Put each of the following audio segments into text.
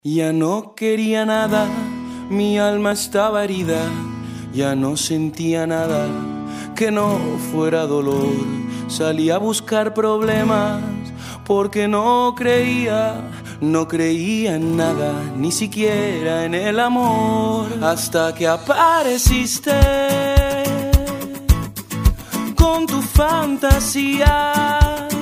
Ya no quería nada, mi alma estaba herida, ya no sentía nada que no fuera dolor. Salí a buscar problemas porque no creía en nada, ni siquiera en el amor. Hasta que apareciste con tu fantasía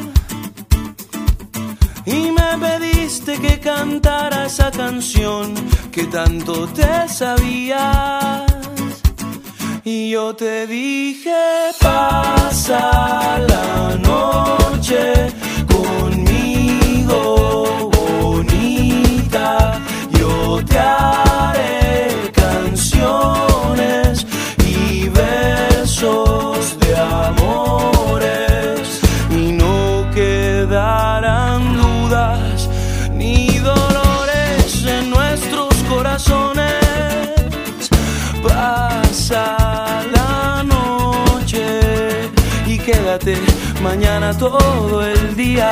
y me pediste que cantara esa canción que tanto te sabías. Y yo te dije, pasa la noche conmigo, bonita. Yo te haré canciones y versos de amores, y no quedarán dudas ni dolores en nuestros corazones. Pasa la noche y quédate mañana todo el día.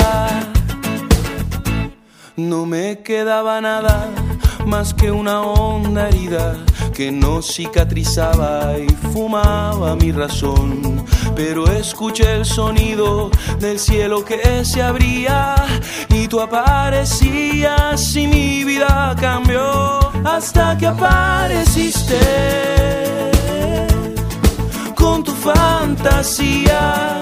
No me quedaba nada más que una honda herida que no cicatrizaba y fumaba mi razón. Pero escuché el sonido del cielo que se abría y tú aparecías y mi vida cambió. Hasta que apareciste con tu fantasía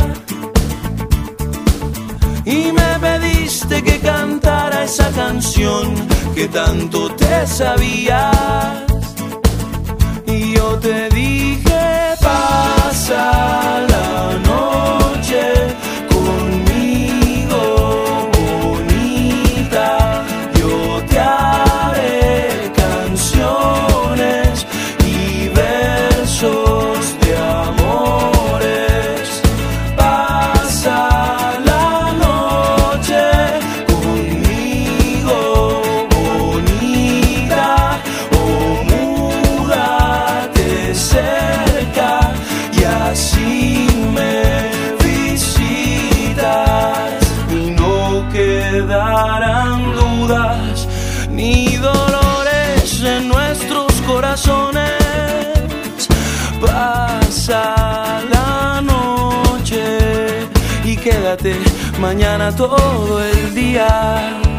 y me pediste que cantara esa canción que tanto te sabías. Y yo te dije, pasa la noche conmigo, bonita. Yo te haré canciones y versos de amores. Pasa la noche conmigo, bonita. Oh, múdate cerca y así me visitas, y no quedarán dudas ni dolores en nuestros corazones. Pasa la noche y quédate mañana todo el día.